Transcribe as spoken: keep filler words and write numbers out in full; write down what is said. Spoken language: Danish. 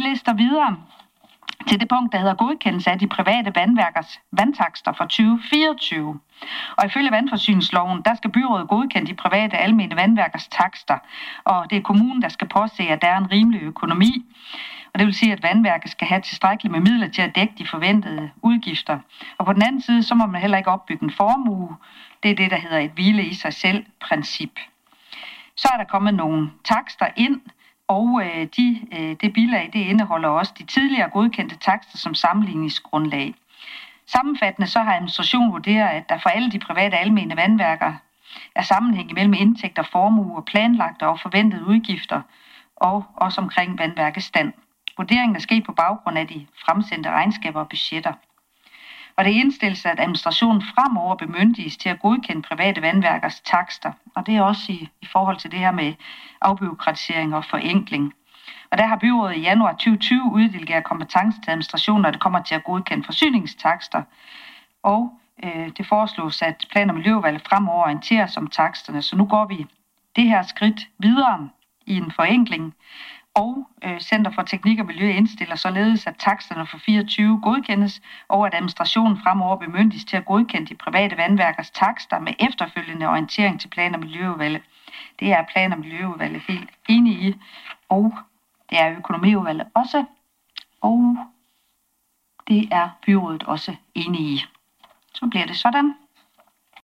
lister videre til det punkt, der hedder godkendelse af de private vandværkers vandtakster for tyve fireogtyve. Og ifølge vandforsyningsloven, der skal byrådet godkende de private almene vandværkers takster, og det er kommunen, der skal påse, at der er en rimelig økonomi. Og det vil sige, at vandværket skal have tilstrækkeligt med midler til at dække de forventede udgifter. Og på den anden side, så må man heller ikke opbygge en formue. Det er det, der hedder et hvile i sig selv princip. Så er der kommet nogle takster ind, og øh, de, øh, det bilag, det indeholder også de tidligere godkendte takster som sammenligningsgrundlag. Sammenfattende så har administrationen vurderet, at der for alle de private almene vandværker er sammenhæng mellem indtægter, formue og planlagte og forventede udgifter, og også omkring vandværkets stand. Vurderingen er sket på baggrund af de fremsendte regnskaber og budgetter. Og det indstilles, at administrationen fremover bemyndiges til at godkende private vandværkers takster. Og det er også i, i forhold til det her med afbureaukratisering og forenkling. Og der har byrådet i januar tyve tyve uddelegeret kompetence til administrationen, når det kommer til at godkende forsyningstakster. Og øh, det foreslås, at plan- og miljøudvalget fremover orienteres om taksterne. Så nu går vi det her skridt videre i en forenkling. Og øh, Center for Teknik og Miljø indstiller således, at taksterne for fireogtyve godkendes, og at administrationen fremover bemyndiges til at godkende de private vandværkers takster med efterfølgende orientering til plan- og miljøudvalget. Det er plan- og miljøudvalget helt enige i, og det er økonomiudvalget også, og det er byrådet også enige i. Så bliver det sådan.